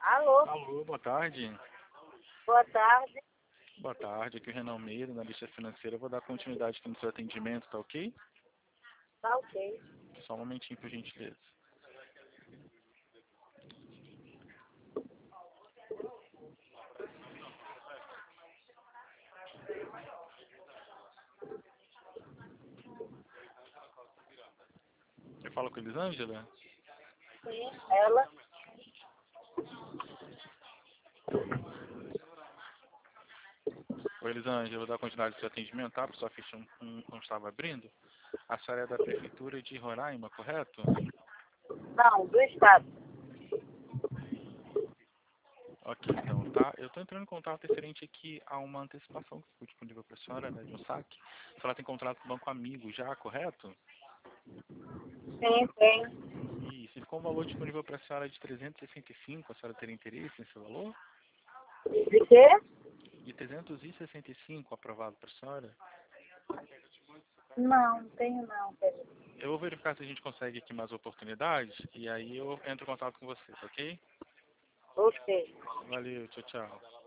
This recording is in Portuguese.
Alô, Alô, boa tarde. boa tarde. Boa tarde, aqui é o Renan Almeida, analista financeira. Eu vou dar continuidade aqui no seu atendimento, tá ok? Tá ok. Só um momentinho, por gentileza. Eu falo com a Elisângela? Sim, ela. Oi, Elisângela, eu vou dar continuidade ao seu atendimento, tá? Porque sua ficha não estava abrindo. A senhora é da Prefeitura de Roraima, correto? Não, do estado. Ok, então, tá? Eu estou entrando em contato referente aqui a uma antecipação que ficou disponível para a senhora, né, de um saque. A senhora tem contrato com o Banco Amigo já, correto? Sim, tem. E se ficou um valor disponível para a senhora de 365, a senhora teria interesse nesse valor? De quê? De 365 aprovado para a senhora? Não, tenho não, Pedro. Eu vou verificar se a gente consegue aqui mais oportunidades e aí eu entro em contato com vocês, ok? Ok. Valeu, tchau, tchau.